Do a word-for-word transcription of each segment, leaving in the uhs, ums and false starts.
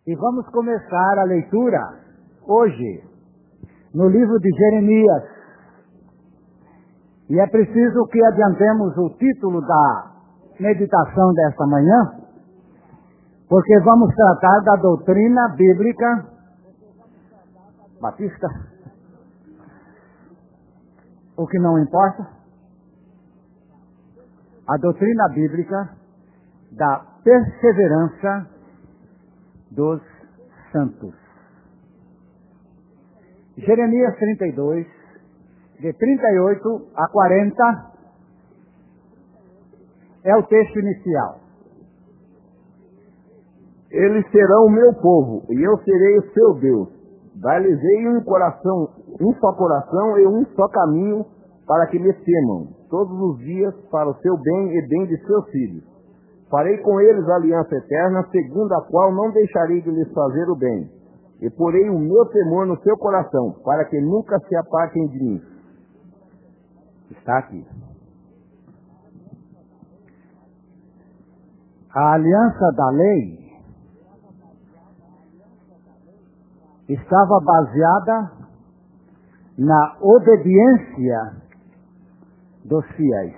E vamos começar a leitura hoje no livro de Jeremias. E é preciso que adiantemos o título da meditação desta manhã, porque vamos tratar da doutrina bíblica batista, o que não importa, a doutrina bíblica da perseverança dos santos. Jeremias trinta e dois, de trinta e oito a quarenta, é o texto inicial. Eles serão o meu povo, e eu serei o seu Deus. Dar-lhes-ei um coração, um só coração e um só caminho, para que me temam todos os dias para o seu bem e bem de seus filhos. Farei com eles aliança eterna, segundo a qual não deixarei de lhes fazer o bem. E porei o meu temor no seu coração, para que nunca se apartem de mim. Está aqui. A aliança da lei estava baseada na obediência dos fiéis.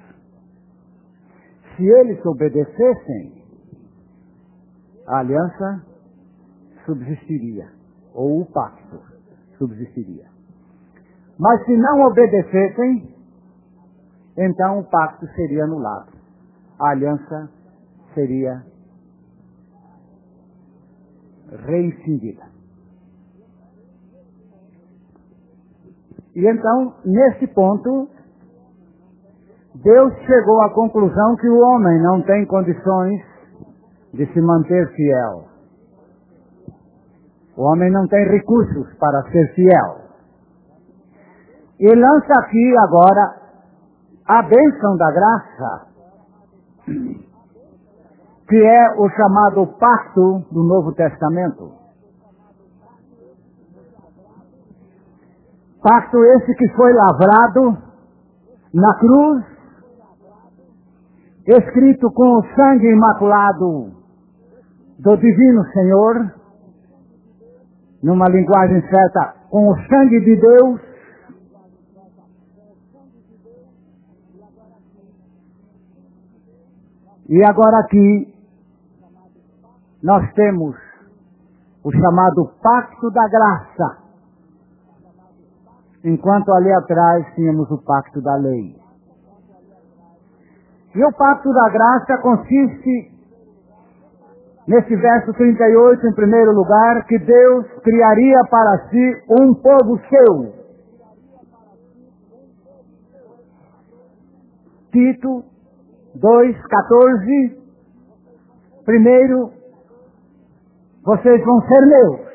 Se eles obedecessem, a aliança subsistiria, ou o pacto subsistiria. Mas se não obedecessem, então o pacto seria anulado. A aliança seria reincindida. E então, nesse ponto, Deus chegou à conclusão que o homem não tem condições de se manter fiel. O homem não tem recursos para ser fiel. E lança aqui agora a bênção da graça, que é o chamado pacto do Novo Testamento. Pacto esse que foi lavrado na cruz, escrito com o sangue imaculado do Divino Senhor, numa linguagem certa, com o sangue de Deus, e agora aqui nós temos o chamado Pacto da Graça, enquanto ali atrás tínhamos o Pacto da Lei. E o Pacto da Graça consiste, nesse verso trinta e oito, em primeiro lugar, que Deus criaria para si um povo seu. Tito dois, quatorze, primeiro, vocês vão ser meus.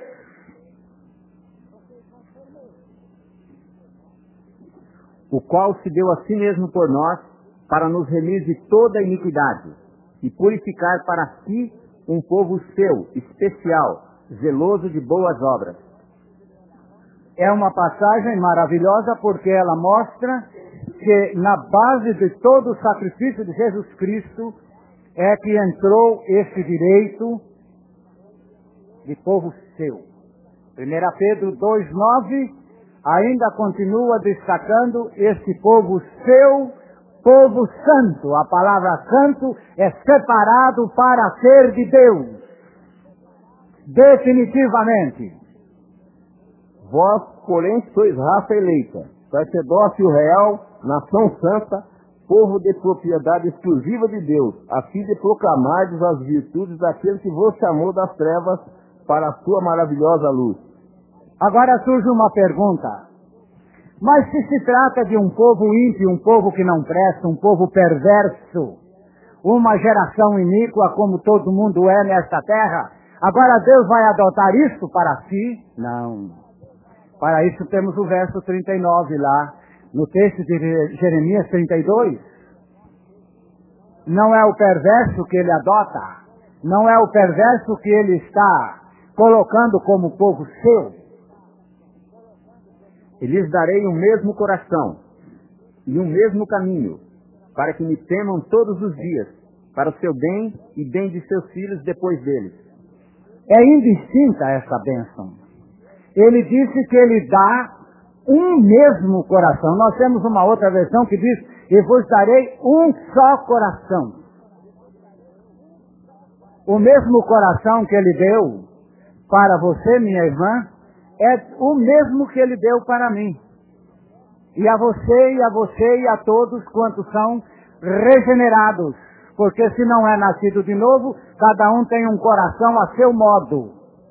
O qual se deu a si mesmo por nós, para nos remir de toda a iniquidade, e purificar para si um povo seu, especial, zeloso de boas obras. É uma passagem maravilhosa porque ela mostra que na base de todo o sacrifício de Jesus Cristo é que entrou esse direito de povo seu. primeira Pedro dois, nove ainda continua destacando esse povo seu, povo santo. A palavra santo é separado para ser de Deus. Definitivamente. Vós, porém, sois raça eleita, sacerdócio real, nação santa, povo de propriedade exclusiva de Deus, a fim de proclamardes as virtudes daquele que vos chamou das trevas para a sua maravilhosa luz. Agora surge uma pergunta. Mas se se trata de um povo ímpio, um povo que não presta, um povo perverso, uma geração iníqua como todo mundo é nesta terra, agora Deus vai adotar isso para si? Não. Para isso temos o verso trinta e nove lá, no texto de Jeremias trinta e dois. Não é o perverso que ele adota, não é o perverso que ele está colocando como povo seu. E lhes darei o mesmo coração e o mesmo caminho, para que me temam todos os dias, para o seu bem e bem de seus filhos depois deles. é indistinta essa bênção. Ele disse que ele dá um mesmo coração. Nós temos uma outra versão que diz, e vos darei um só coração. O mesmo coração que ele deu para você, minha irmã, é o mesmo que ele deu para mim. E a você, e a você, e a todos quantos são regenerados. Porque se não é nascido de novo, cada um tem um coração a seu modo.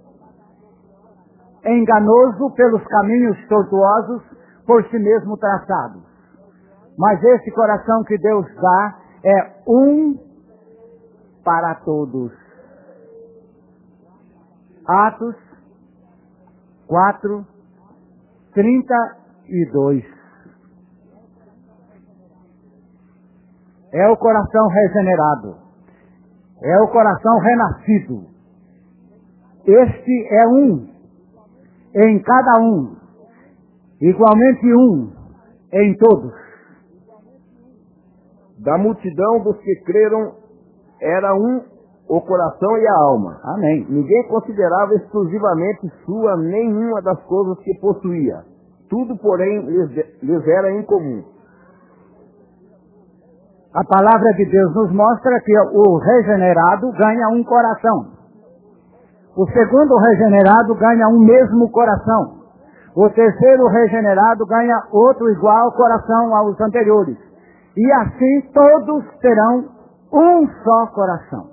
Enganoso pelos caminhos tortuosos, por si mesmo traçados. Mas esse coração que Deus dá é um para todos. Atos quatro, trinta e dois. É o coração regenerado. É o coração renascido. Este é um em cada um. Igualmente um em todos. Da multidão dos que creram, era um o coração e a alma. Amém. Ninguém considerava exclusivamente sua nenhuma das coisas que possuía. Tudo, porém, lhes, lhes era em comum. A palavra de Deus nos mostra que o regenerado ganha um coração. O segundo regenerado ganha um mesmo coração. O terceiro regenerado ganha outro igual coração aos anteriores. E assim todos terão um só coração.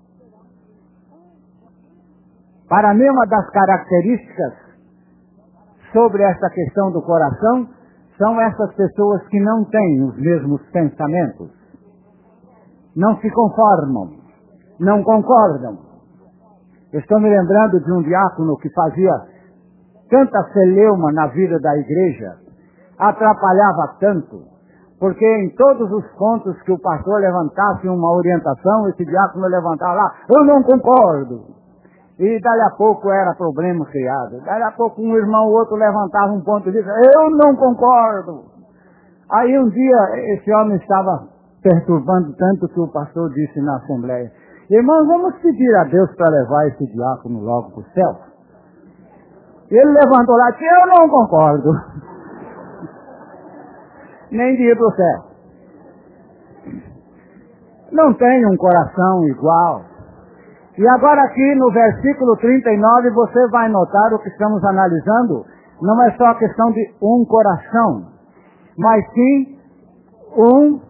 Para mim, uma das características sobre essa questão do coração são essas pessoas que não têm os mesmos pensamentos. Não se conformam, não concordam. Eu estou me lembrando de um diácono que fazia tanta celeuma na vida da igreja, atrapalhava tanto, porque em todos os pontos que o pastor levantasse uma orientação, esse diácono levantava lá, eu não concordo. E dali a pouco era problema criado. Dali a pouco um irmão ou outro levantava um ponto e dizia, eu não concordo. Aí um dia esse homem estava perturbando tanto que o pastor disse na assembleia, irmãos, vamos pedir a Deus para levar esse diácono logo para o céu. Ele levantou lá e disse, eu não concordo. Nem de ir para o céu. Não tem um coração igual. E agora aqui no versículo trinta e nove você vai notar o que estamos analisando. Não é só a questão de um coração, mas sim um.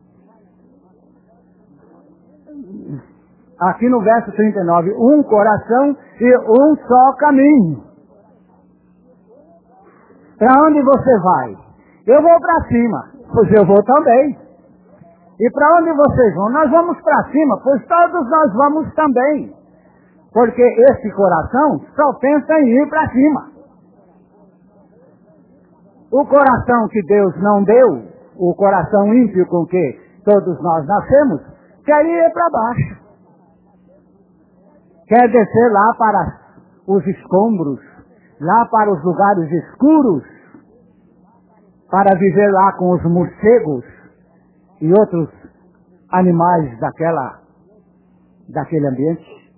Aqui no verso trinta e nove, um coração e um só caminho. Para onde você vai? Eu vou para cima, pois eu vou também. E para onde vocês vão? Nós vamos para cima, pois todos nós vamos também. Porque esse coração só pensa em ir para cima. O coração que Deus não deu, o coração ímpio com que todos nós nascemos, quer ir para baixo. Quer descer lá para os escombros, lá para os lugares escuros, para viver lá com os morcegos e outros animais daquela, daquele ambiente.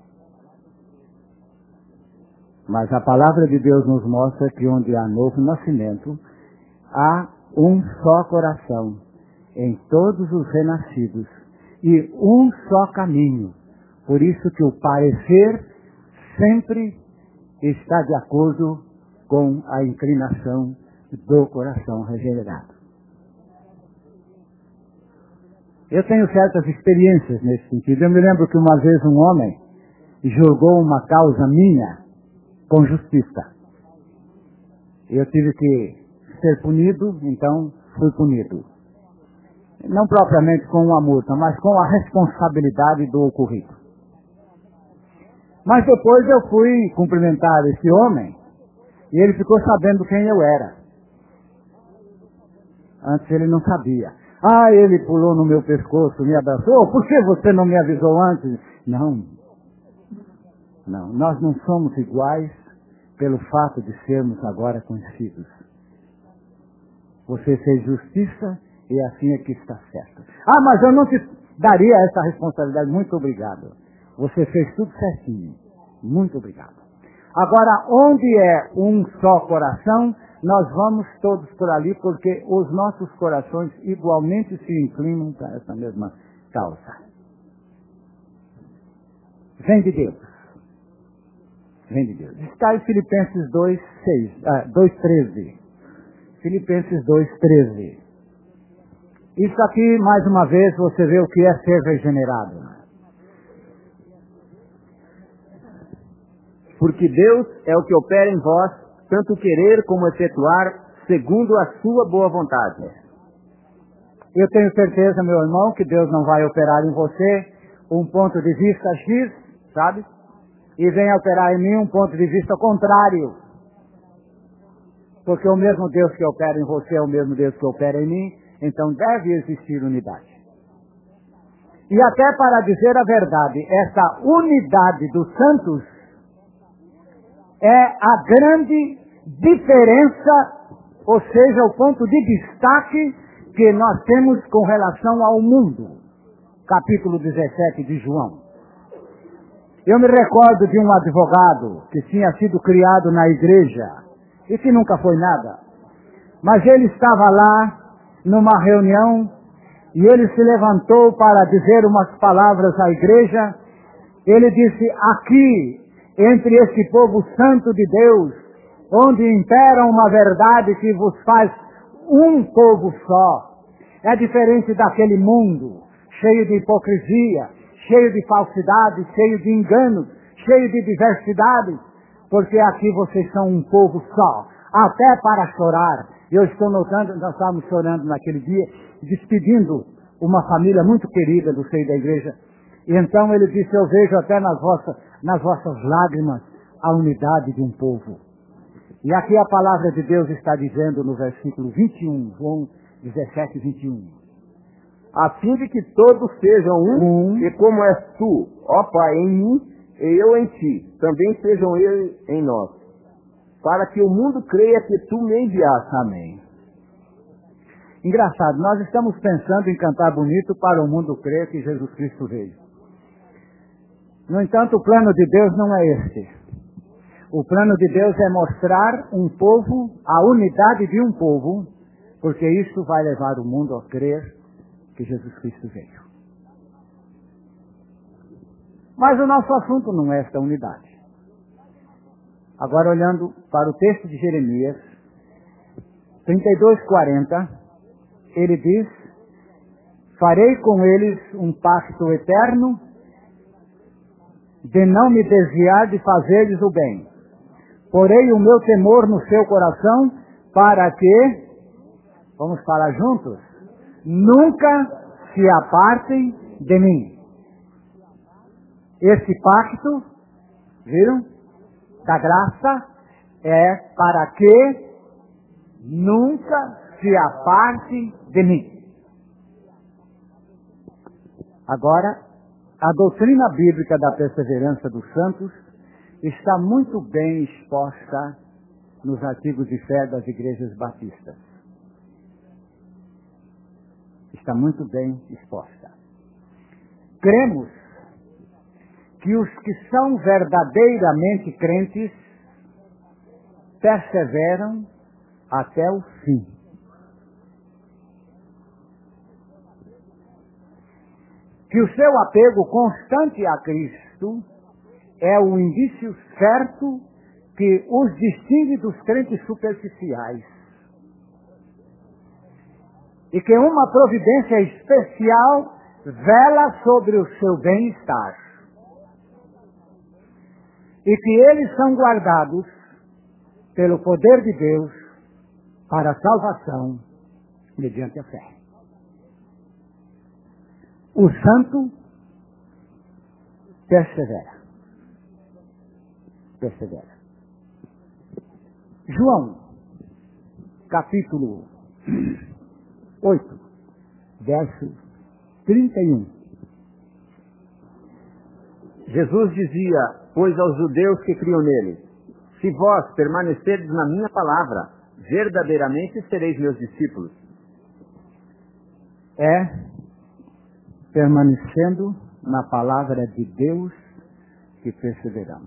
Mas a palavra de Deus nos mostra que onde há novo nascimento, há um só coração em todos os renascidos e um só caminho. Por isso que o parecer sempre está de acordo com a inclinação do coração regenerado. Eu tenho certas experiências nesse sentido. Eu me lembro que uma vez um homem julgou uma causa minha com justiça. Eu tive que ser punido, então fui punido. Não propriamente com uma multa, mas com a responsabilidade do ocorrido. Mas depois eu fui cumprimentar esse homem e ele ficou sabendo quem eu era. Antes ele não sabia. Ah, ele pulou no meu pescoço, me abraçou. Por que você não me avisou antes? Não. Não, nós não somos iguais pelo fato de sermos agora conhecidos. Você fez justiça e assim é que está certo. Ah, mas eu não te daria essa responsabilidade. Muito obrigado. Você fez tudo certinho. Muito obrigado. Agora, onde é um só coração, nós vamos todos por ali, porque os nossos corações igualmente se inclinam para essa mesma causa. Vem de Deus. Vem de Deus. Está em Filipenses dois, seis, ah, dois, treze. Filipenses dois, treze. Isso aqui, mais uma vez, você vê o que é ser regenerado. Porque Deus é o que opera em vós, tanto querer como efetuar, segundo a sua boa vontade. Eu tenho certeza, meu irmão, que Deus não vai operar em você um ponto de vista X, sabe? E vem operar em mim um ponto de vista contrário. Porque o mesmo Deus que opera em você é o mesmo Deus que opera em mim, então deve existir unidade. E até para dizer a verdade, essa unidade dos santos é a grande diferença, ou seja, o ponto de destaque que nós temos com relação ao mundo. Capítulo dezessete de João. Eu me recordo de um advogado que tinha sido criado na igreja e que nunca foi nada. Mas ele estava lá numa reunião e ele se levantou para dizer umas palavras à igreja. Ele disse: aqui, entre esse povo santo de Deus, onde impera uma verdade que vos faz um povo só, é diferente daquele mundo cheio de hipocrisia, cheio de falsidade, cheio de enganos, cheio de diversidade, porque aqui vocês são um povo só, até para chorar. Eu estou notando, nós estávamos chorando naquele dia, despedindo uma família muito querida do seio da igreja, e então ele disse: eu vejo até nas vossas, nas vossas lágrimas a unidade de um povo. E aqui a palavra de Deus está dizendo no versículo vinte e um, João dezessete, vinte e um. A fim de que todos sejam um, Um. e como és tu, ó Pai, em mim, e eu em ti, também sejam eles em nós, para que o mundo creia que tu me enviaste. Amém. Engraçado, nós estamos pensando em cantar bonito para o mundo crer que Jesus Cristo veio. No entanto, o plano de Deus não é este. O plano de Deus é mostrar um povo, a unidade de um povo, porque isso vai levar o mundo a crer que Jesus Cristo veio. Mas o nosso assunto não é esta unidade. Agora, olhando para o texto de Jeremias, trinta e dois, quarenta, ele diz: farei com eles um pacto eterno, de não me desviar de fazer-lhes o bem. Porei o meu temor no seu coração, para que, vamos falar juntos, nunca se apartem de mim. Esse pacto, viram? Da graça, é para que nunca se apartem de mim. Agora, a doutrina bíblica da perseverança dos santos está muito bem exposta nos artigos de fé das igrejas batistas. Está muito bem exposta. Cremos que os que são verdadeiramente crentes perseveram até o fim. Que o seu apego constante a Cristo é o indício certo que os distingue dos crentes superficiais. E que uma providência especial vela sobre o seu bem-estar. E que eles são guardados pelo poder de Deus para a salvação mediante a fé. O santo persevera. Persevera. João, capítulo oito, verso trinta e um. Jesus dizia, pois aos judeus que criam nele: se vós permanecerdes na minha palavra, verdadeiramente sereis meus discípulos. É permanecendo na palavra de Deus que perseveramos.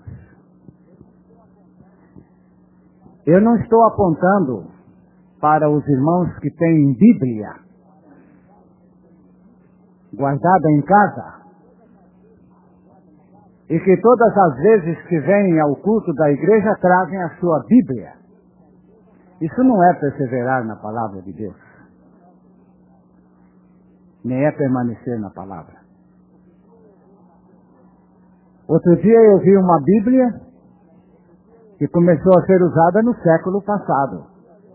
Eu não estou apontando para os irmãos que têm Bíblia guardada em casa e que todas as vezes que vêm ao culto da igreja trazem a sua Bíblia. Isso não é perseverar na palavra de Deus, nem é permanecer na palavra. Outro dia eu vi uma Bíblia que começou a ser usada no século passado.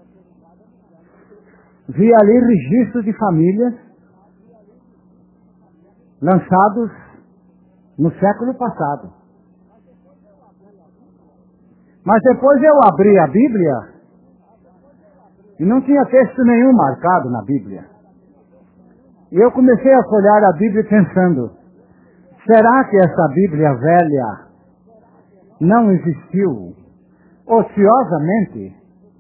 Vi ali registros de famílias lançados no século passado. Mas depois eu abri a Bíblia e não tinha texto nenhum marcado na Bíblia. E eu comecei a folhear a Bíblia pensando, será que essa Bíblia velha não existiu ociosamente?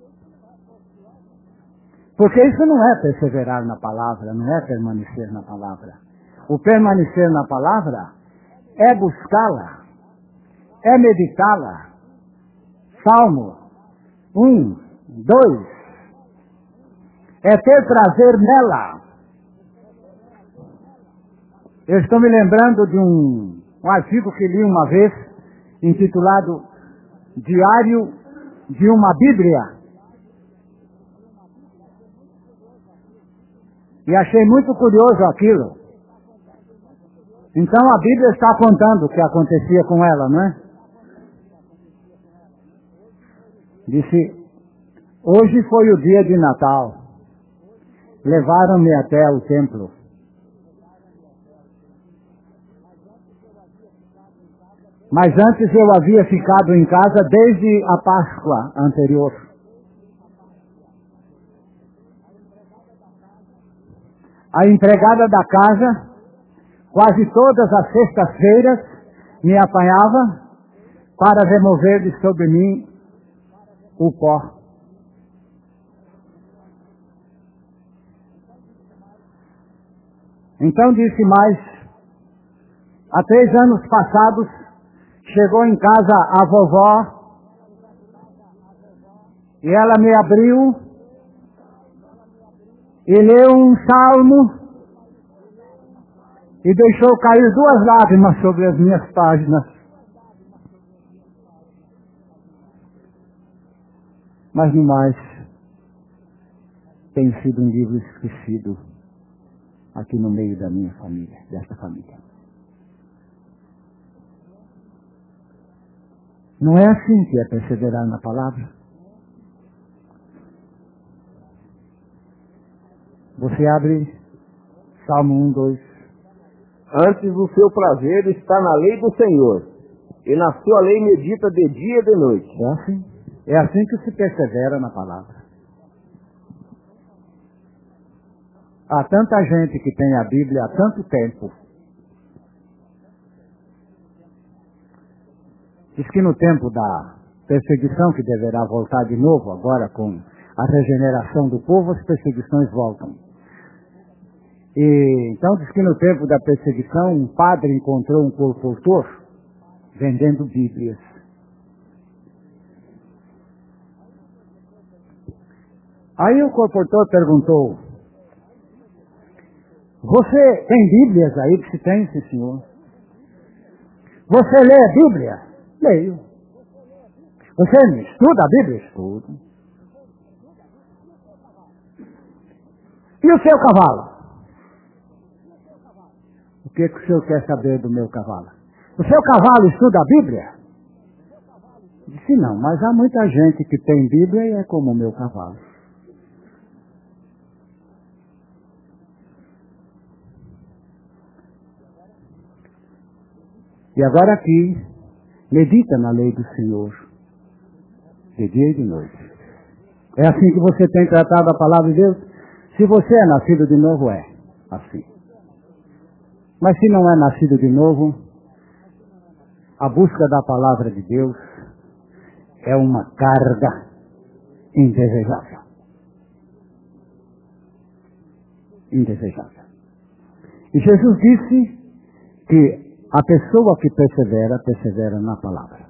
Porque isso não é perseverar na palavra, não é permanecer na palavra. O permanecer na palavra é buscá-la, é meditá-la. Salmo um, dois, é ter prazer nela. Eu estou me lembrando de um, um artigo que li uma vez, intitulado Diário de uma Bíblia. E achei muito curioso aquilo. Então a Bíblia está contando o que acontecia com ela, não é? Disse, hoje foi o dia de Natal. Levaram-me até o templo. Mas antes eu havia ficado em casa desde a Páscoa anterior. A empregada da casa, quase todas as sextas-feiras, me apanhava para remover de sobre mim o pó. Então disse mais, há três anos passados, chegou em casa a vovó e ela me abriu e leu um salmo e deixou cair duas lágrimas sobre as minhas páginas. Mas no mais, tem sido um livro esquecido aqui no meio da minha família, desta família. Não é assim que é perseverar na palavra? Você abre Salmo um, dois. Antes o seu prazer está na lei do Senhor, e na sua lei medita de dia e de noite. É assim. É assim que se persevera na palavra. Há tanta gente que tem a Bíblia há tanto tempo. Diz que no tempo da perseguição, que deverá voltar de novo agora com a regeneração do povo, as perseguições voltam. E então diz que no tempo da perseguição um padre encontrou um colportor vendendo Bíblias. Aí o colportor perguntou, você tem Bíblias aí? Que se tem, sim, senhor. Você lê a Bíblia? Leio. Você estuda a Bíblia? Estudo. E o seu cavalo? O que, que o senhor quer saber do meu cavalo? O seu cavalo estuda a Bíblia? Disse não, mas há muita gente que tem Bíblia e é como o meu cavalo. E agora aqui, medita na lei do Senhor, de dia e de noite. É assim que você tem tratado a palavra de Deus? Se você é nascido de novo, é assim. Mas se não é nascido de novo, a busca da palavra de Deus é uma carga indesejável. Indesejável. E Jesus disse que A pessoa que persevera, persevera na palavra.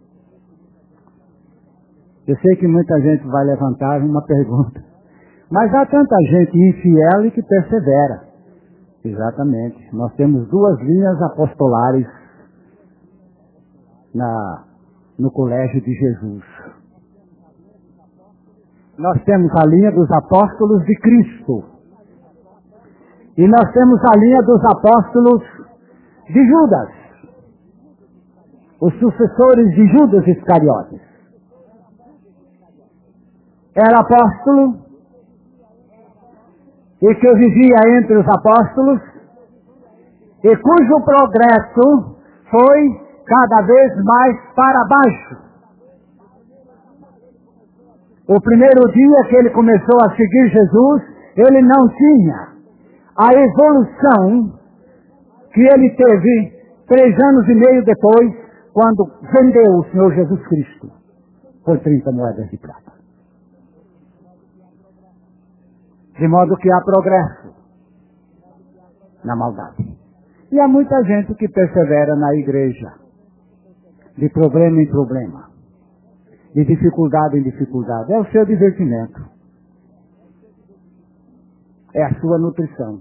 Eu sei que muita gente vai levantar uma pergunta. Mas há tanta gente infiel e que persevera. Exatamente. Nós temos duas linhas apostolares na, no colégio de Jesus. Nós temos a linha dos apóstolos de Cristo. E nós temos a linha dos apóstolos de Judas. Os sucessores de Judas Iscariotes. Era apóstolo e que vivia entre os apóstolos e cujo progresso foi cada vez mais para baixo. O primeiro dia que ele começou a seguir Jesus, ele não tinha a evolução que ele teve três anos e meio depois, quando vendeu o Senhor Jesus Cristo por trinta moedas de prata. De modo que há progresso na maldade. E há muita gente que persevera na igreja, de problema em problema, de dificuldade em dificuldade. É o seu divertimento. É a sua nutrição.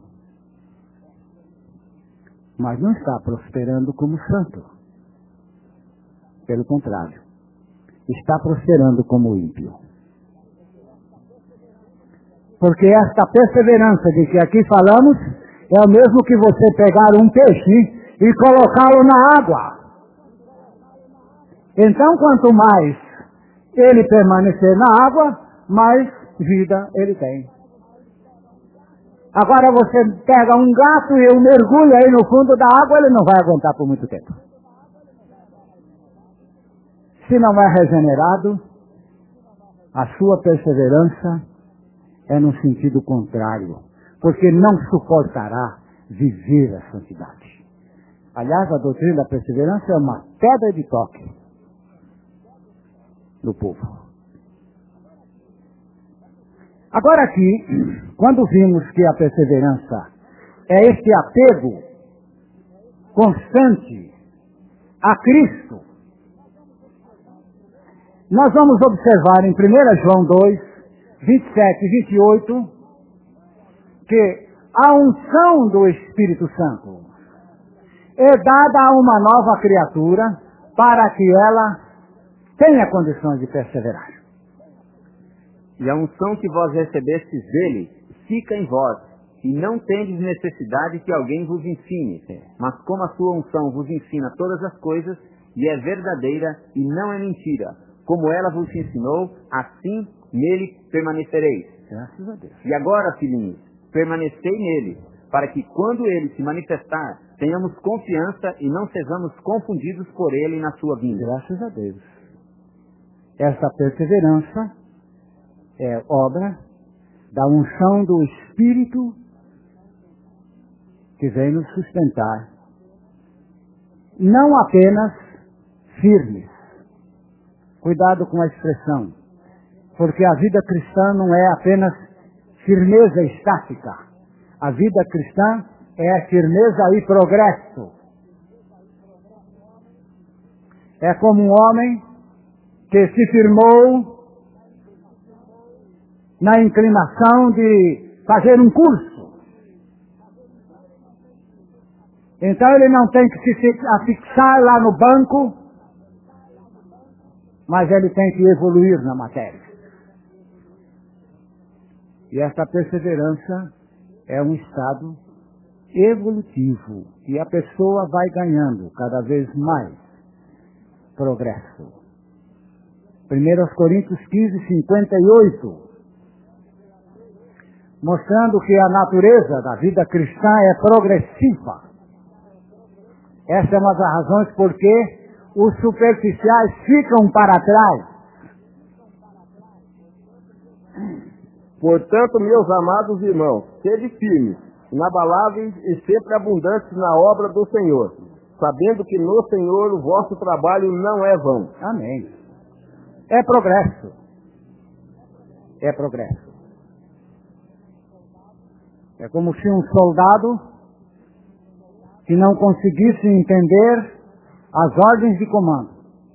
Mas não está prosperando como santo. Pelo contrário, está prosperando como ímpio. Porque esta perseverança de que aqui falamos é o mesmo que você pegar um peixe e colocá-lo na água. Então, quanto mais ele permanecer na água, mais vida ele tem. Agora você pega um gato e um mergulho aí no fundo da água, ele não vai aguentar por muito tempo. Se não é regenerado, a sua perseverança é no sentido contrário, porque não suportará viver a santidade. Aliás, a doutrina da perseverança é uma pedra de toque do povo. Agora aqui, quando vimos que a perseverança é esse apego constante a Cristo, nós vamos observar em primeira João dois, vinte e sete e vinte e oito, que a unção do Espírito Santo é dada a uma nova criatura para que ela tenha condições de perseverar. E a unção que vós recebestes dele fica em vós, e não tendes necessidade que alguém vos ensine. Mas como a sua unção vos ensina todas as coisas, e é verdadeira e não é mentira, como ela vos ensinou, assim nele permanecereis. Graças a Deus. E agora, filhinhos, permanecei nele, para que quando ele se manifestar, tenhamos confiança e não sejamos confundidos por ele na sua vinda. Graças a Deus. Essa perseverança é obra da unção do Espírito que vem nos sustentar. Não apenas firmes. Cuidado com a expressão. Porque a vida cristã não é apenas firmeza estática. A vida cristã é firmeza e progresso. É como um homem que se firmou na inclinação de fazer um curso. Então ele não tem que se afixar lá no banco, mas ele tem que evoluir na matéria. E essa perseverança é um estado evolutivo. E a pessoa vai ganhando cada vez mais progresso. primeira Coríntios quinze, cinquenta e oito. Mostrando que a natureza da vida cristã é progressiva. Essa é uma das razões porque os superficiais ficam para trás. Portanto, meus amados irmãos, sede firmes, inabaláveis e sempre abundantes na obra do Senhor, sabendo que no Senhor o vosso trabalho não é vão. Amém. É progresso. É progresso. É como se um soldado que não conseguisse entender as ordens de comando.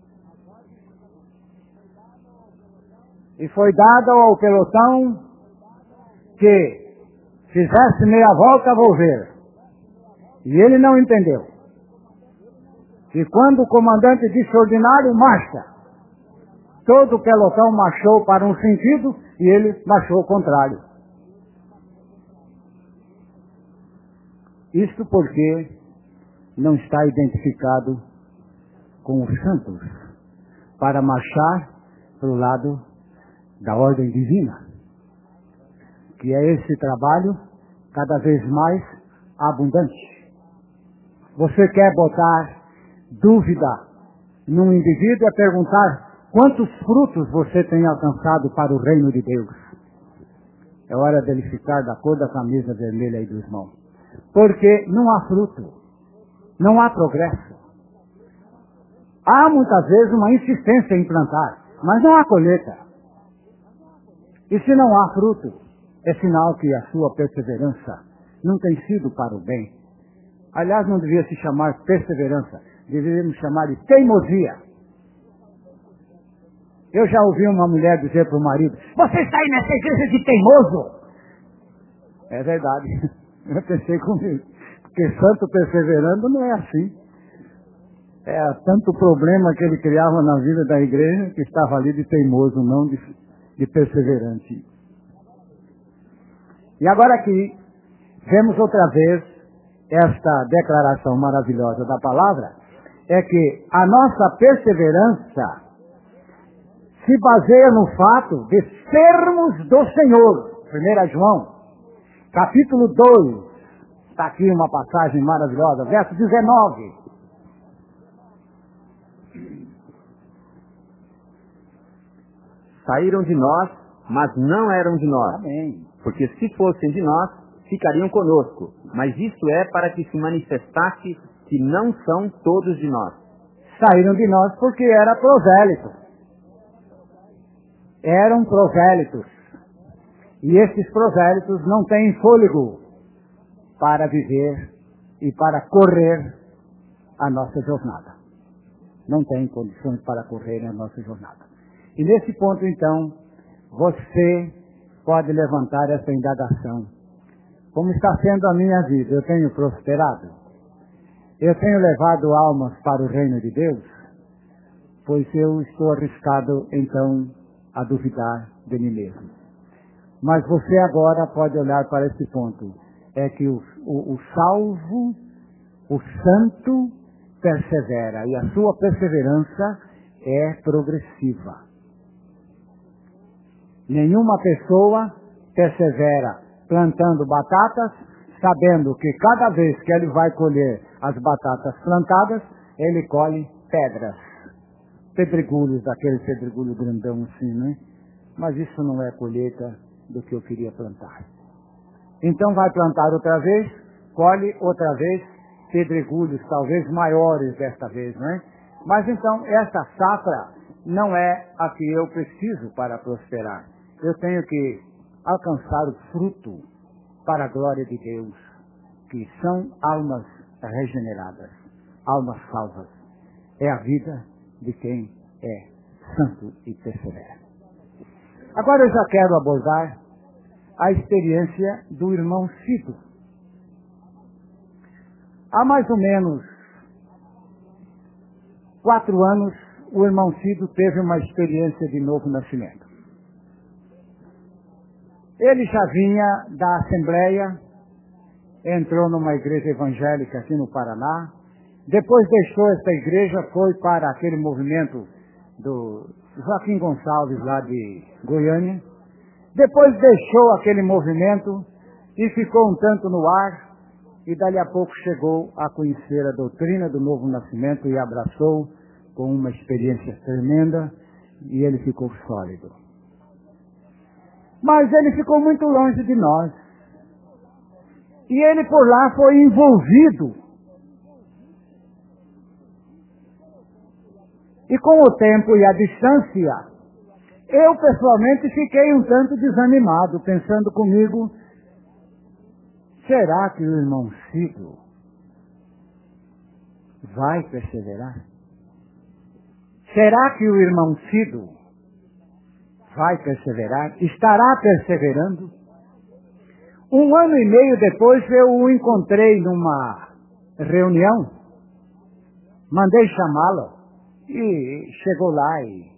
E foi dado ao pelotão que fizesse meia volta a volver. E ele não entendeu. E quando o comandante disse ordinário, marcha, todo o pelotão marchou para um sentido e ele marchou ao contrário. Isto porque não está identificado com os santos para marchar para o lado da ordem divina, que é esse trabalho cada vez mais abundante. Você quer botar dúvida num indivíduo é perguntar quantos frutos você tem alcançado para o reino de Deus. É hora dele ficar da cor da camisa vermelha aí do irmão. Porque não há fruto, não há progresso. Há muitas vezes uma insistência em plantar, mas não há colheita. E se não há fruto, é sinal que a sua perseverança não tem sido para o bem. Aliás, não devia se chamar perseverança, deveríamos chamar de teimosia. Eu já ouvi uma mulher dizer para o marido, você está aí nessa igreja de teimoso? É verdade, eu pensei comigo, porque santo perseverando não é assim. É tanto problema que ele criava na vida da igreja que estava ali de teimoso, não de, de perseverante. E agora aqui, vemos outra vez esta declaração maravilhosa da palavra, é que a nossa perseverança se baseia no fato de sermos do Senhor. primeiro João, capítulo dois, está aqui uma passagem maravilhosa, verso dezenove. Saíram de nós, mas não eram de nós. Amém. Porque se fossem de nós, ficariam conosco. Mas isto é para que se manifestasse que não são todos de nós. Saíram de nós porque era prosélito. Eram prosélitos. E esses prosélitos não têm fôlego para viver e para correr a nossa jornada. Não têm condições para correr a nossa jornada. E nesse ponto, então, você pode levantar essa indagação. Como está sendo a minha vida? Eu tenho prosperado? Eu tenho levado almas para o reino de Deus? Pois eu estou arriscado, então, a duvidar de mim mesmo. Mas você agora pode olhar para esse ponto. É que o, o, o salvo, o santo, persevera. E a sua perseverança é progressiva. Nenhuma pessoa persevera plantando batatas, sabendo que cada vez que ele vai colher as batatas plantadas, ele colhe pedras. Pedregulhos, daquele pedregulho grandão assim, né? Mas isso não é colheita do que eu queria plantar. Então vai plantar outra vez, colhe outra vez pedregulhos, talvez maiores desta vez, não é? Mas então essa safra não é a que eu preciso para prosperar. Eu tenho que alcançar o fruto para a glória de Deus, que são almas regeneradas, almas salvas. É a vida de quem é santo e persevera. Agora eu já quero abordar a experiência do irmão Cido. Há mais ou menos quatro anos, o irmão Cido teve uma experiência de novo nascimento. Ele já vinha da Assembleia, entrou numa igreja evangélica aqui no Paraná, depois deixou essa igreja, foi para aquele movimento do Joaquim Gonçalves lá de Goiânia, depois deixou aquele movimento e ficou um tanto no ar, e dali a pouco chegou a conhecer a doutrina do novo nascimento e abraçou com uma experiência tremenda, e ele ficou sólido. Mas ele ficou muito longe de nós. E ele por lá foi envolvido. E com o tempo e a distância, eu pessoalmente fiquei um tanto desanimado, pensando comigo, será que o irmão Cido vai perseverar? Será que o irmão Cido vai perseverar? Estará perseverando? Um ano e meio depois eu o encontrei numa reunião, mandei chamá-lo e chegou lá e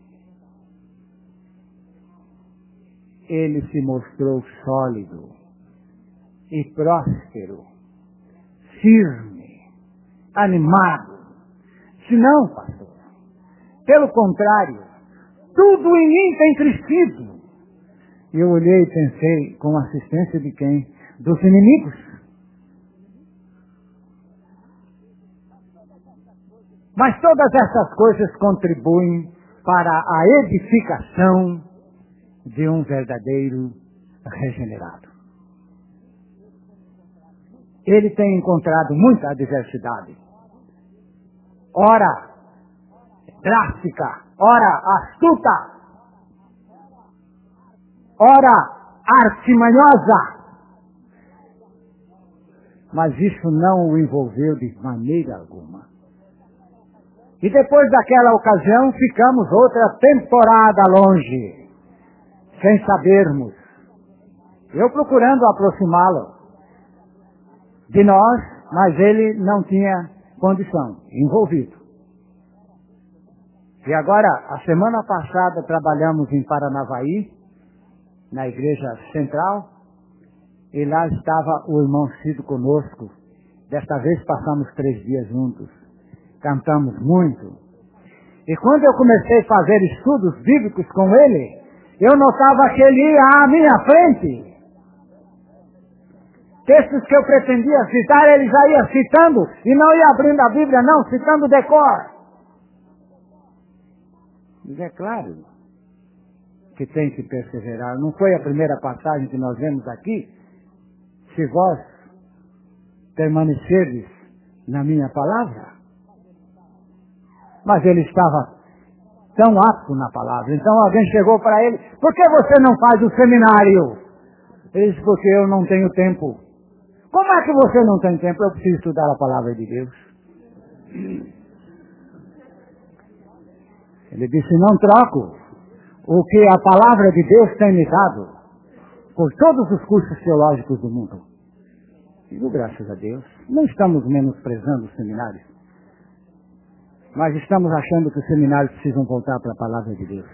ele se mostrou sólido e próspero, firme, animado. Se não, pastor, pelo contrário, tudo em mim tem crescido. E eu olhei e pensei, com assistência de quem? Dos inimigos. Mas todas essas coisas contribuem para a edificação de um verdadeiro regenerado. Ele tem encontrado muita adversidade. Ora drástica, ora astuta, ora artimanhosa. Mas isso não o envolveu de maneira alguma. E depois daquela ocasião, ficamos outra temporada longe, sem sabermos. Eu procurando aproximá-lo de nós, mas ele não tinha condição, envolvido. E agora, a semana passada, trabalhamos em Paranavaí, na igreja central, e lá estava o irmão Cido conosco. Desta vez passamos três dias juntos. Cantamos muito. E quando eu comecei a fazer estudos bíblicos com ele, eu notava que ele ia à minha frente. Textos que eu pretendia citar, ele já ia citando, e não ia abrindo a Bíblia, não, citando de cor. Mas é claro que tem que perseverar. Não foi a primeira passagem que nós vemos aqui? Se vós permaneceres na minha palavra. Mas ele estava tão apto na palavra. Então alguém chegou para ele, por que você não faz o seminário? Ele disse, porque eu não tenho tempo. Como é que você não tem tempo? Eu preciso estudar a palavra de Deus. Ele disse, não troco o que a palavra de Deus tem me dado por todos os cursos teológicos do mundo. Digo, graças a Deus, não estamos menosprezando os seminários, mas estamos achando que os seminários precisam voltar para a palavra de Deus.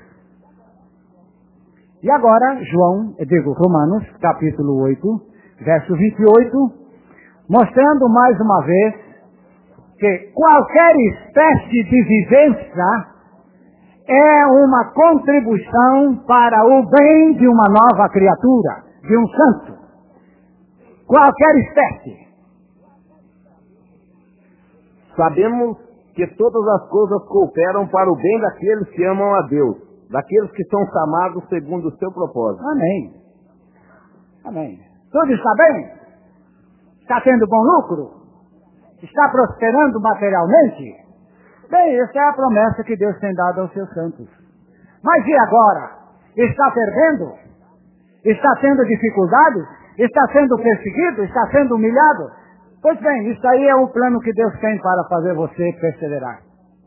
E agora, João, eu digo, Romanos, capítulo oito, verso vinte e oito, mostrando mais uma vez que qualquer espécie de vivência é uma contribuição para o bem de uma nova criatura, de um santo. Qualquer espécie. Sabemos que todas as coisas cooperam para o bem daqueles que amam a Deus, daqueles que são chamados segundo o seu propósito. Amém. Amém. Tudo está bem? Está tendo bom lucro? Está prosperando materialmente? Bem, essa é a promessa que Deus tem dado aos seus santos. Mas e agora? Está perdendo? Está tendo dificuldades? Está sendo perseguido? Está sendo humilhado? Pois bem, isso aí é o plano que Deus tem para fazer você perseverar.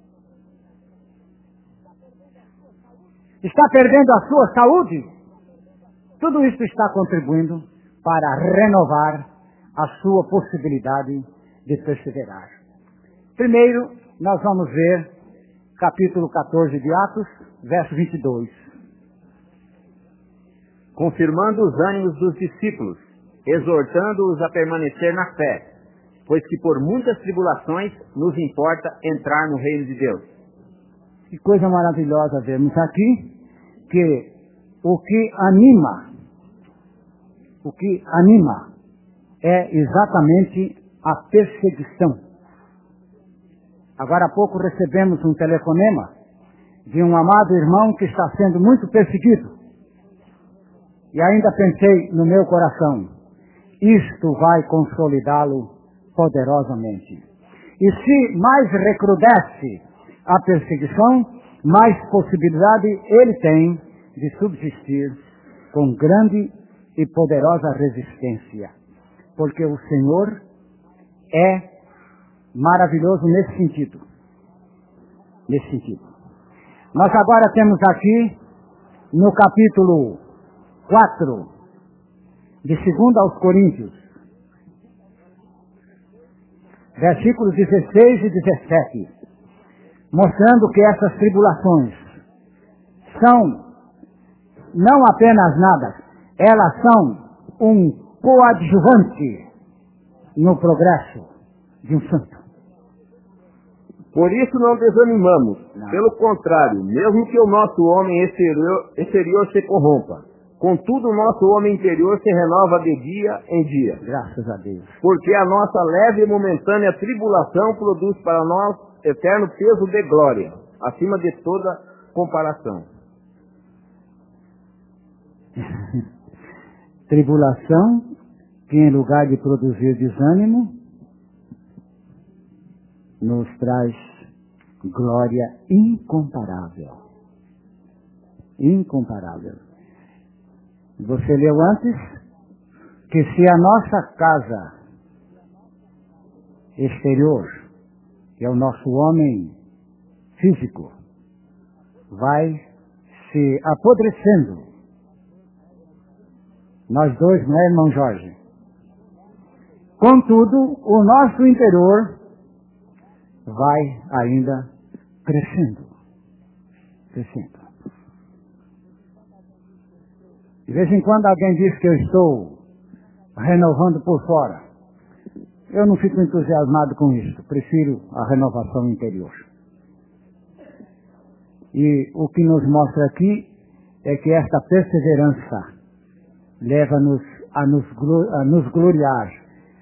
Está perdendo a sua saúde? Tudo isso está contribuindo para renovar a sua possibilidade de perseverar. Primeiro, nós vamos ver capítulo quatorze de Atos, verso vinte e dois. Confirmando os ânimos dos discípulos, exortando-os a permanecer na fé, pois que por muitas tribulações nos importa entrar no reino de Deus. Que coisa maravilhosa vemos aqui, que o que anima, o que anima é exatamente a perseguição. Agora há pouco recebemos um telefonema de um amado irmão que está sendo muito perseguido. E ainda pensei no meu coração, isto vai consolidá-lo poderosamente. E se mais recrudesce a perseguição, mais possibilidade ele tem de subsistir com grande e poderosa resistência. Porque o Senhor é maravilhoso nesse sentido. Nesse sentido. Nós agora temos aqui, no capítulo quatro, de dois aos Coríntios, versículos dezesseis e dezessete, mostrando que essas tribulações são não apenas nada, elas são um coadjuvante no progresso de um santo. Por isso não desanimamos. Não. Pelo contrário, mesmo que o nosso homem exterior, exterior se corrompa, contudo o nosso homem interior se renova de dia em dia. Graças a Deus. Porque a nossa leve e momentânea tribulação produz para nós eterno peso de glória, acima de toda comparação. Tribulação que, em lugar de produzir desânimo, nos traz glória incomparável. Incomparável. Você leu antes que se a nossa casa exterior, que é o nosso homem físico, vai se apodrecendo. Nós dois, não é, irmão Jorge? Contudo, o nosso interior vai ainda crescendo. Crescendo. De vez em quando alguém diz que eu estou renovando por fora. Eu não fico entusiasmado com isso. Prefiro a renovação interior. E o que nos mostra aqui é que esta perseverança leva-nos a nos, a nos gloriar,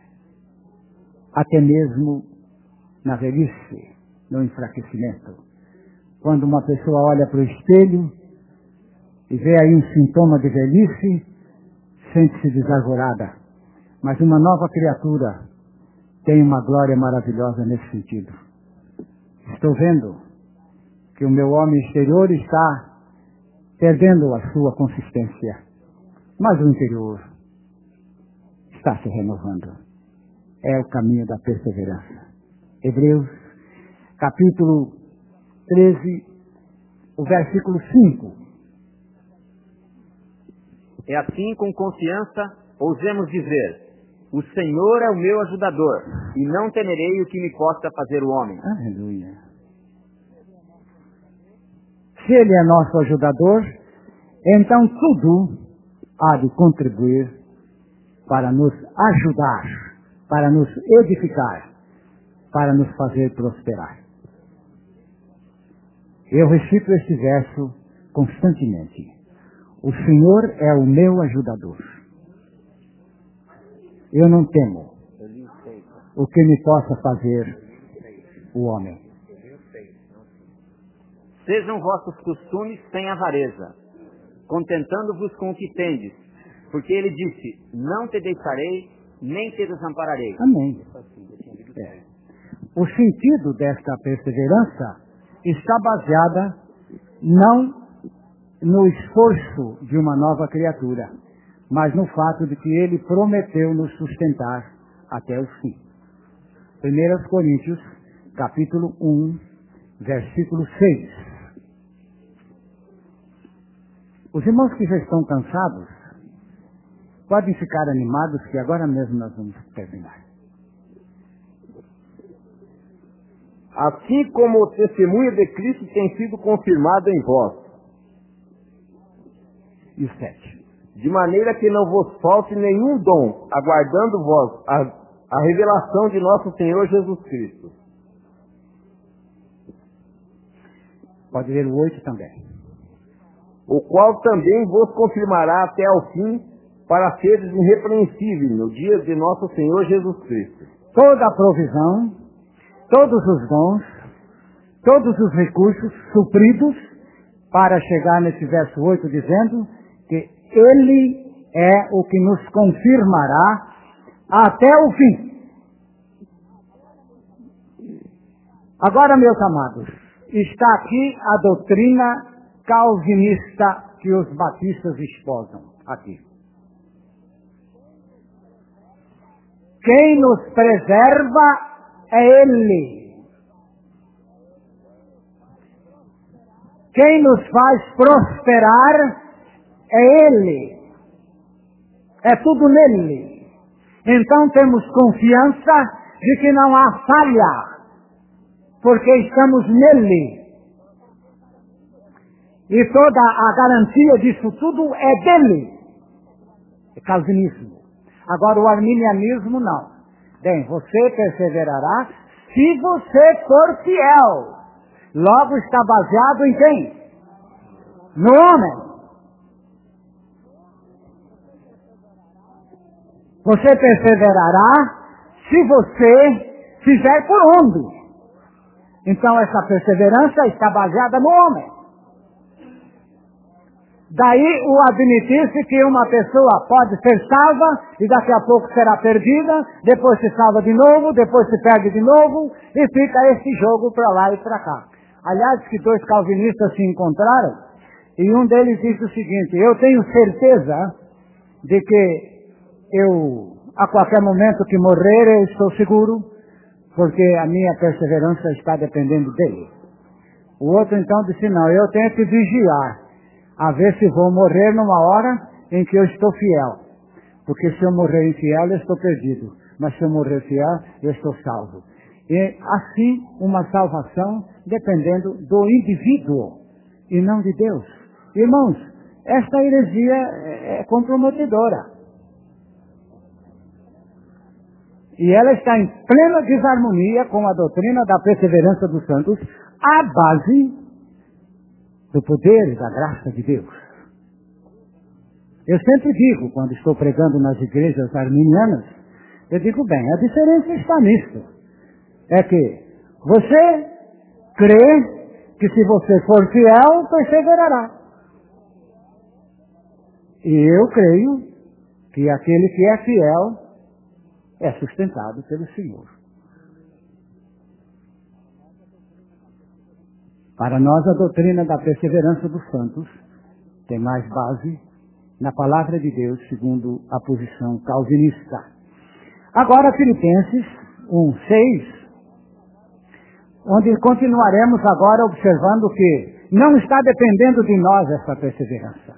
até mesmo na velhice, no enfraquecimento. Quando uma pessoa olha para o espelho e vê aí um sintoma de velhice, sente-se desarvorada. Mas uma nova criatura tem uma glória maravilhosa nesse sentido. Estou vendo que o meu homem exterior está perdendo a sua consistência, mas o interior está se renovando. É o caminho da perseverança. Hebreus, capítulo treze, o versículo cinco. É assim, com confiança, ousemos dizer: o Senhor é o meu ajudador, e não temerei o que me possa fazer o homem. Aleluia. Se Ele é nosso ajudador, então tudo há de contribuir para nos ajudar, para nos edificar, para nos fazer prosperar. Eu recito este verso constantemente. O Senhor é o meu ajudador. Eu não temo o que me possa fazer o homem. Sejam vossos costumes sem avareza, contentando-vos com o que tendes, porque ele disse: não te deixarei, nem te desampararei. Amém. É. O sentido desta perseverança está baseada não no esforço de uma nova criatura, mas no fato de que ele prometeu nos sustentar até o fim. primeira Coríntios, capítulo um, versículo seis. Os irmãos que já estão cansados podem ficar animados, que agora mesmo nós vamos terminar. Assim como o testemunho de Cristo tem sido confirmado em vós. E o sete. De maneira que não vos falte nenhum dom, aguardando vós a, a revelação de nosso Senhor Jesus Cristo. Pode ler o oito também. O qual também vos confirmará até ao fim, para seres irrepreensíveis no dia de nosso Senhor Jesus Cristo. Toda a provisão, todos os dons, todos os recursos supridos, para chegar nesse verso oito dizendo que Ele é o que nos confirmará até o fim. Agora, meus amados, está aqui a doutrina calvinista que os batistas esposam aqui. Quem nos preserva é Ele. Quem nos faz prosperar é Ele. É tudo nele. Então temos confiança de que não há falha, porque estamos nele. E toda a garantia disso tudo é dele. É calvinismo. Agora o arminianismo não. Bem, você perseverará se você for fiel. Logo está baseado em quem? No homem. Você perseverará se você fizer por onde. Então essa perseverança está baseada no homem. Daí o admitir-se que uma pessoa pode ser salva e daqui a pouco será perdida, depois se salva de novo, depois se perde de novo e fica esse jogo para lá e para cá. Aliás, que dois calvinistas se encontraram e um deles disse o seguinte: eu tenho certeza de que eu, a qualquer momento que morrer, eu estou seguro, porque a minha perseverança está dependendo dele. O outro então disse: não, eu tenho que vigiar a ver se vou morrer numa hora em que eu estou fiel. Porque se eu morrer infiel, eu estou perdido. Mas se eu morrer fiel, eu estou salvo. E assim, uma salvação dependendo do indivíduo e não de Deus. Irmãos, esta heresia é comprometedora. E ela está em plena desarmonia com a doutrina da perseverança dos santos, à base do poder e da graça de Deus. Eu sempre digo, quando estou pregando nas igrejas arminianas, eu digo, bem, a diferença está nisso. É que você crê que se você for fiel, perseverará. E eu creio que aquele que é fiel é sustentado pelo Senhor. Para nós, a doutrina da perseverança dos santos tem mais base na palavra de Deus, segundo a posição calvinista. Agora, Filipenses um, seis, onde continuaremos agora observando que não está dependendo de nós essa perseverança.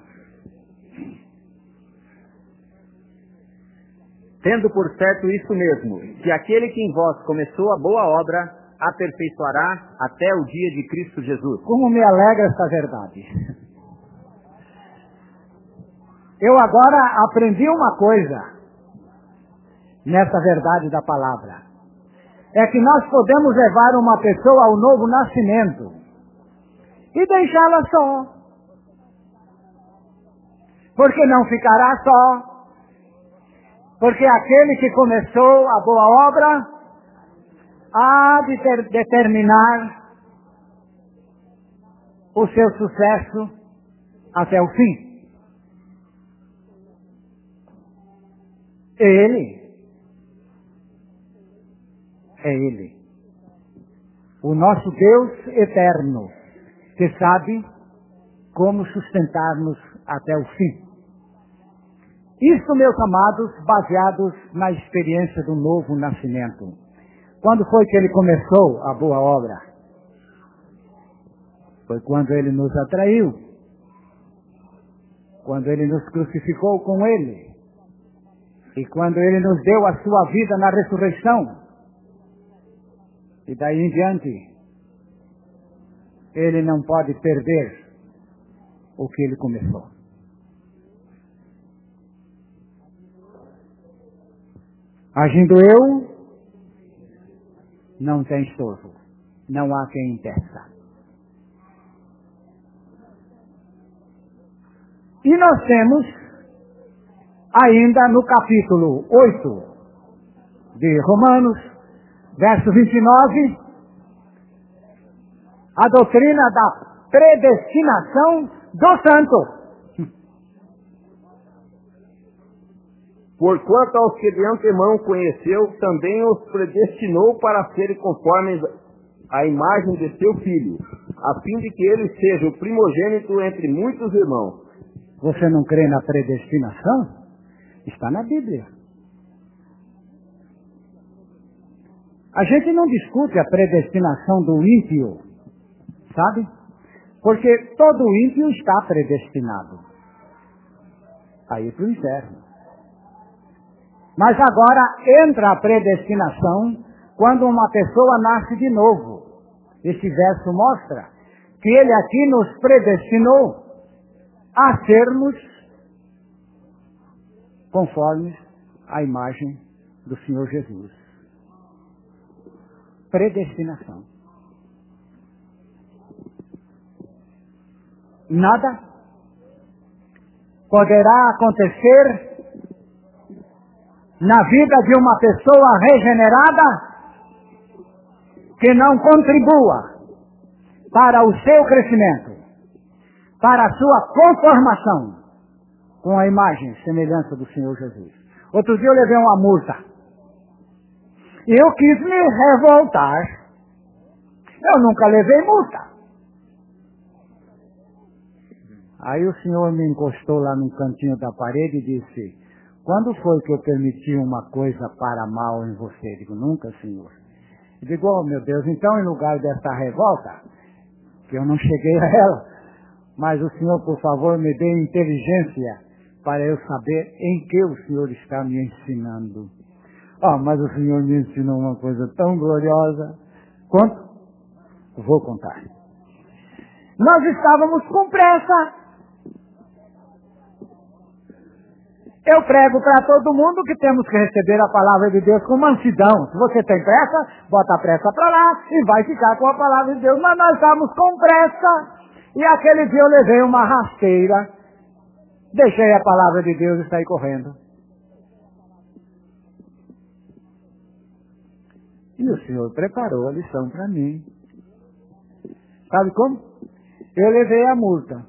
Tendo por certo isso mesmo, que aquele que em vós começou a boa obra, aperfeiçoará até o dia de Cristo Jesus. Como me alegra essa verdade. Eu agora aprendi uma coisa nessa verdade da palavra. É que nós podemos levar uma pessoa ao novo nascimento e deixá-la só. Porque não ficará só. Porque aquele que começou a boa obra há de ter, determinar o seu sucesso até o fim. Ele. É Ele. O nosso Deus eterno, que sabe como sustentar-nos até o fim. Isso, meus amados, baseados na experiência do novo nascimento. Quando foi que ele começou a boa obra? Foi quando ele nos atraiu. Quando ele nos crucificou com ele. E quando ele nos deu a sua vida na ressurreição. E daí em diante, ele não pode perder o que ele começou. Agindo eu, não tem estorvo. Não há quem impeça. E nós temos, ainda no capítulo oito de Romanos, verso vinte e nove, a doutrina da predestinação dos santos. Porquanto aos que de antemão conheceu, também os predestinou para serem conformes à imagem de seu Filho, a fim de que ele seja o primogênito entre muitos irmãos. Você não crê na predestinação? Está na Bíblia. A gente não discute a predestinação do ímpio, sabe? Porque todo ímpio está predestinado a ir para o inferno. Mas agora entra a predestinação quando uma pessoa nasce de novo. Este verso mostra que ele aqui nos predestinou a sermos conformes à imagem do Senhor Jesus. Predestinação. Nada poderá acontecer na vida de uma pessoa regenerada que não contribua para o seu crescimento, para a sua conformação com a imagem e semelhança do Senhor Jesus. Outro dia eu levei uma multa. E eu quis me revoltar. Eu nunca levei multa. Aí o Senhor me encostou lá no cantinho da parede e disse: quando foi que eu permiti uma coisa para mal em você? Eu digo: nunca, Senhor. Eu digo: oh meu Deus, então em lugar dessa revolta, que eu não cheguei a ela, mas o Senhor, por favor, me dê inteligência para eu saber em que o Senhor está me ensinando. Ah, mas o Senhor me ensinou uma coisa tão gloriosa. Conto? Vou contar. Nós estávamos com pressa. Eu prego para todo mundo que temos que receber a palavra de Deus com mansidão. Se você tem pressa, bota a pressa para lá e vai ficar com a palavra de Deus. Mas nós estávamos com pressa. E aquele dia eu levei uma rasteira, deixei a palavra de Deus e saí correndo. E o Senhor preparou a lição para mim. Sabe como? Eu levei a multa.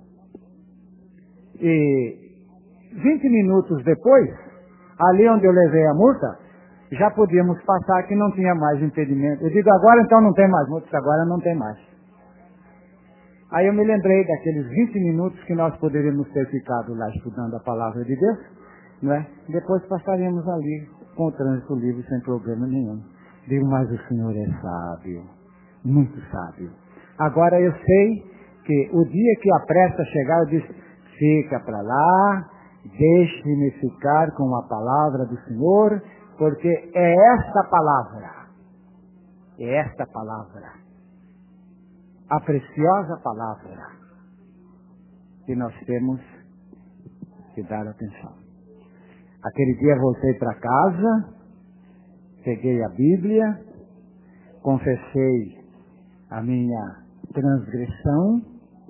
E vinte minutos depois, ali onde eu levei a multa, já podíamos passar que não tinha mais impedimento. Eu digo: agora então não tem mais multa, agora não tem mais. Aí eu me lembrei daqueles vinte minutos que nós poderíamos ter ficado lá estudando a palavra de Deus, não é? Depois passaríamos ali com o trânsito livre sem problema nenhum. Digo: mas o Senhor é sábio, muito sábio. Agora eu sei que o dia que a pressa chegar, eu disse: fica para lá, deixe-me ficar com a palavra do Senhor, porque é esta palavra, é esta palavra, a preciosa palavra, que nós temos que dar atenção. Aquele dia voltei para casa, peguei a Bíblia, confessei a minha transgressão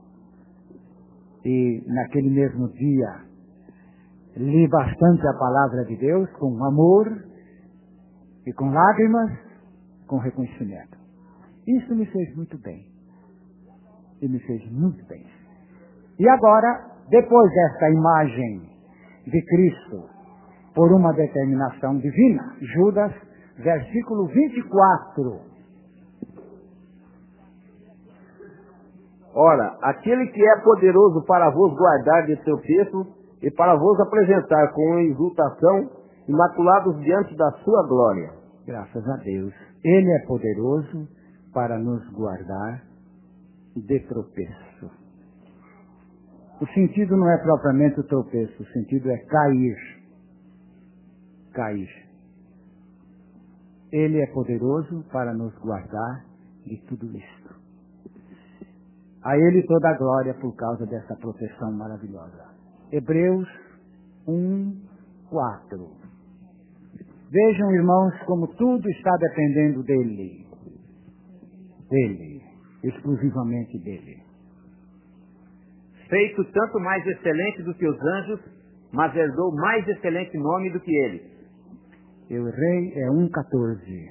e naquele mesmo dia li bastante a palavra de Deus com amor e com lágrimas, com reconhecimento. Isso me fez muito bem. E me fez muito bem. E agora, depois desta imagem de Cristo, por uma determinação divina, Judas, versículo vinte e quatro. Ora, aquele que é poderoso para vos guardar de tropeço e para vos apresentar com exultação, imaculados diante da sua glória. Graças a Deus. Ele é poderoso para nos guardar de tropeço. O sentido não é propriamente o tropeço, o sentido é cair. Cair. Ele é poderoso para nos guardar de tudo isto. A Ele toda a glória por causa dessa proteção maravilhosa. Hebreus um, quatro. Vejam, irmãos, como tudo está dependendo dEle. Dele. Exclusivamente dEle. Feito tanto mais excelente do que os anjos, mas herdou mais excelente nome do que eles. Eu errei, é um, quatorze.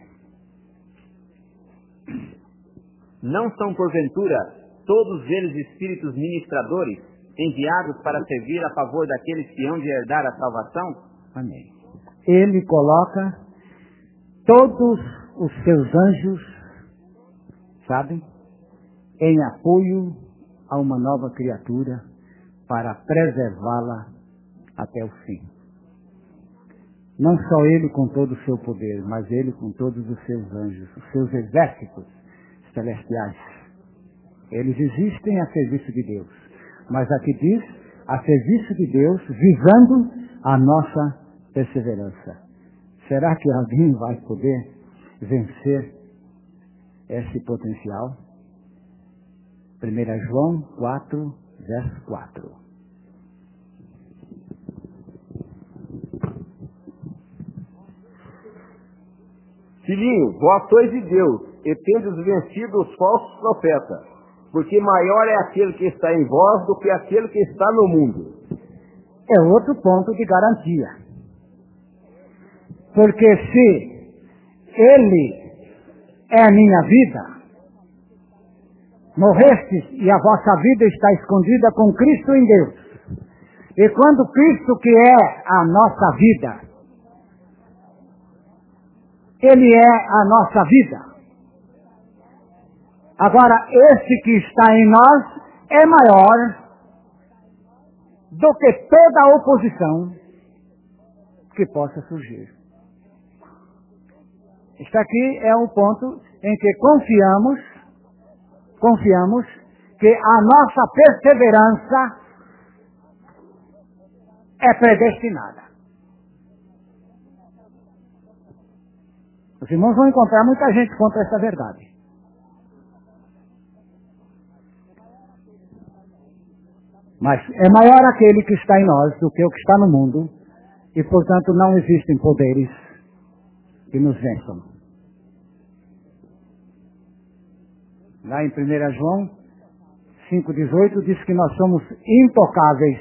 Não são, porventura, todos eles espíritos ministradores, enviados para servir a favor daqueles que hão de herdar a salvação? Amém. Ele coloca todos os seus anjos, sabem, em apoio a uma nova criatura para preservá-la até o fim. Não só ele com todo o seu poder, mas ele com todos os seus anjos, os seus exércitos celestiais. Eles existem a serviço de Deus. Mas aqui diz, a serviço de Deus, visando a nossa perseverança. Será que alguém vai poder vencer esse potencial? primeiro João quatro, verso quatro. Filhinho, vós sois de Deus, e tendes vencido os falsos profetas, porque maior é aquele que está em vós do que aquele que está no mundo. É outro ponto de garantia. Porque se Ele é a minha vida, morrestes e a vossa vida está escondida com Cristo em Deus. E quando Cristo, que é a nossa vida, Ele é a nossa vida. Agora, esse que está em nós é maior do que toda a oposição que possa surgir. Este aqui é um ponto em que confiamos, confiamos que a nossa perseverança é predestinada. Os irmãos vão encontrar muita gente contra essa verdade. Mas é maior aquele que está em nós do que o que está no mundo, e portanto não existem poderes que nos vençam. Lá em primeiro João cinco, dezoito diz que nós somos intocáveis.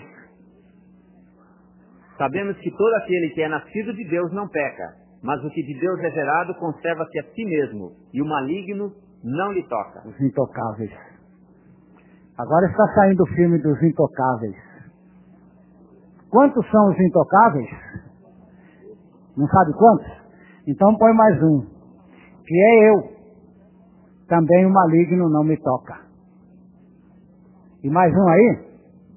Sabemos que todo aquele que é nascido de Deus não peca, mas o que de Deus é gerado conserva-se a si mesmo, e o maligno não lhe toca. Os intocáveis. Agora está saindo o filme dos intocáveis. Quantos são os intocáveis? Não sabe quantos? Então põe mais um, que é eu. Também o maligno não me toca. E mais um aí?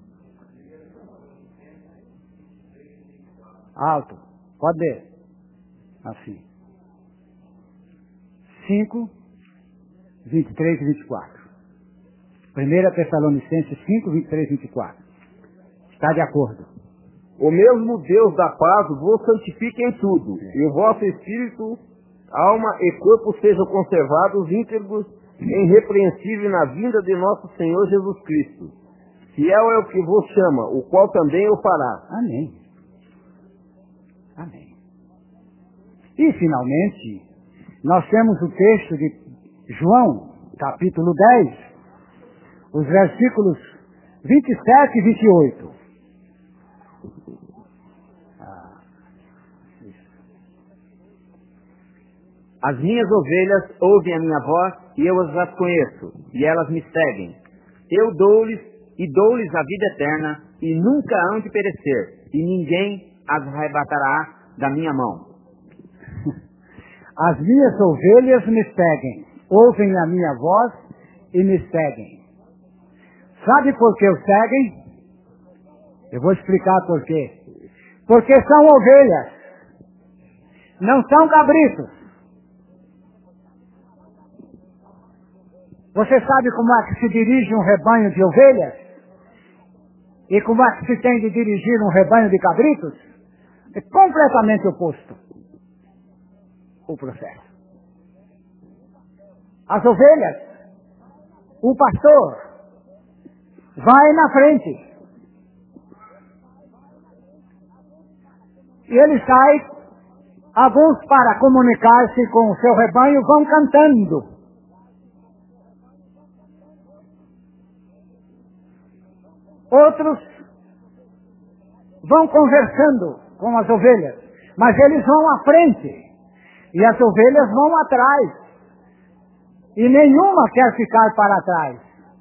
Alto. Pode ver. Assim. cinco, vinte e três e vinte e quatro. primeira Tessalonicenses cinco, vinte e três e vinte e quatro. Está de acordo. O mesmo Deus da paz vos santifique em tudo, e o vosso espírito, alma e corpo sejam conservados íntegros e irrepreensíveis na vinda de nosso Senhor Jesus Cristo. Fiel é o que vos chama, o qual também o fará. Amém. Amém. E, finalmente, nós temos o texto de João, capítulo dez, os versículos vinte e sete e vinte e oito. Ah, As minhas ovelhas ouvem a minha voz e eu as conheço, e elas me seguem. Eu dou-lhes e dou-lhes a vida eterna, e nunca hão de perecer, e ninguém as arrebatará da minha mão. As minhas ovelhas me seguem, ouvem a minha voz e me seguem. Sabe por que os seguem? Eu vou explicar por quê. Porque são ovelhas, não são cabritos. Você sabe como é que se dirige um rebanho de ovelhas? E como é que se tem de dirigir um rebanho de cabritos? É completamente oposto o processo. As ovelhas, o pastor, vai na frente. E ele sai, alguns para comunicar-se com o seu rebanho vão cantando. Outros vão conversando com as ovelhas, mas eles vão à frente e as ovelhas vão atrás. E nenhuma quer ficar para trás.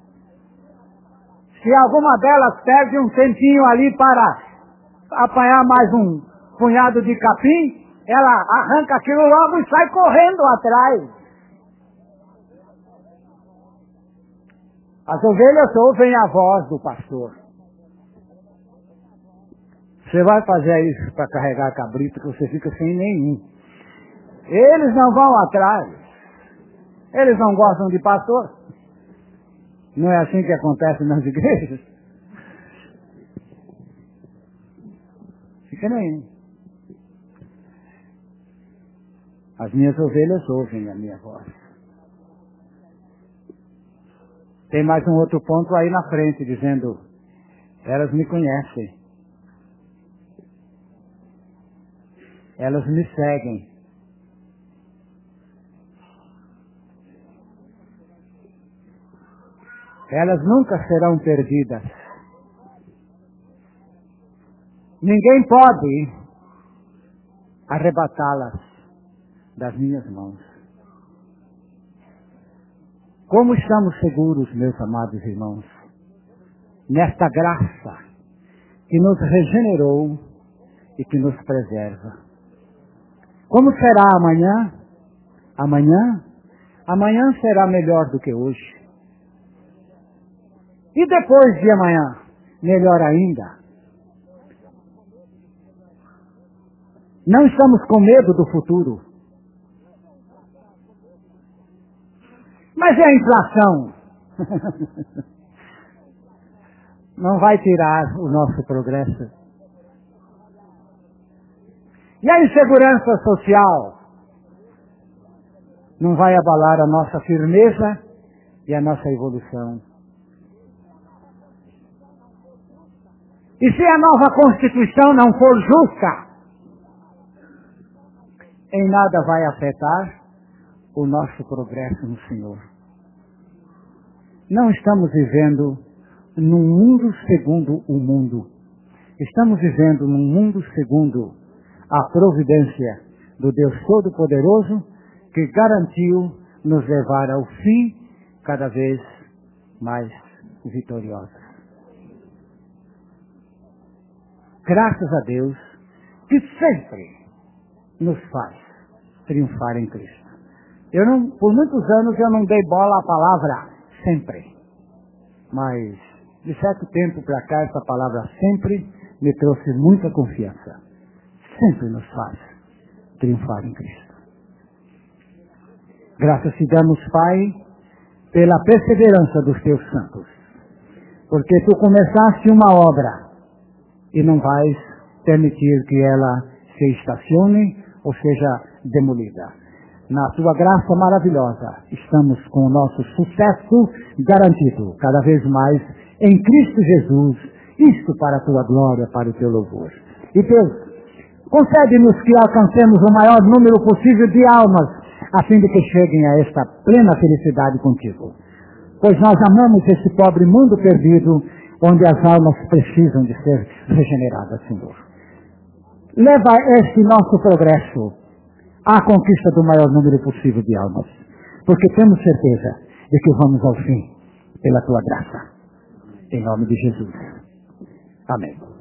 Se alguma delas perde um tempinho ali para apanhar mais um punhado de capim, ela arranca aquilo logo e sai correndo atrás. As ovelhas ouvem a voz do pastor. Você vai fazer isso para carregar cabrito que você fica sem nenhum. Eles não vão atrás. Eles não gostam de pastor. Não é assim que acontece nas igrejas? Fica nenhum. As minhas ovelhas ouvem a minha voz. Tem mais um outro ponto aí na frente, dizendo, elas me conhecem. Elas me seguem. Elas nunca serão perdidas. Ninguém pode arrebatá-las das minhas mãos. Como estamos seguros, meus amados irmãos, nesta graça que nos regenerou e que nos preserva. Como será amanhã? Amanhã? Amanhã será melhor do que hoje. E depois de amanhã? Melhor ainda. Não estamos com medo do futuro. Mas e a inflação? Não vai tirar o nosso progresso. E a insegurança social? Não vai abalar a nossa firmeza e a nossa evolução. E se a nova Constituição não for justa, em nada vai afetar o nosso progresso no Senhor. Não estamos vivendo num mundo segundo o mundo. Estamos vivendo num mundo segundo a providência do Deus Todo-Poderoso, que garantiu nos levar ao fim cada vez mais vitoriosos. Graças a Deus, que sempre nos faz triunfar em Cristo. Eu não, por muitos anos eu não dei bola à palavra sempre, mas de certo tempo para cá essa palavra sempre me trouxe muita confiança. Sempre nos faz triunfar em Cristo. Graças te damos, Pai, pela perseverança dos teus santos, porque tu começaste uma obra e não vais permitir que ela se estacione ou seja demolida. Na tua graça maravilhosa, estamos com o nosso sucesso garantido, cada vez mais, em Cristo Jesus, isto para a tua glória, para o teu louvor. E Deus, concede-nos que alcancemos o maior número possível de almas, a fim de que cheguem a esta plena felicidade contigo. Pois nós amamos esse pobre mundo perdido, onde as almas precisam de ser regeneradas, Senhor. Leva este nosso progresso à conquista do maior número possível de almas, porque temos certeza de que vamos ao fim pela tua graça. Em nome de Jesus. Amém.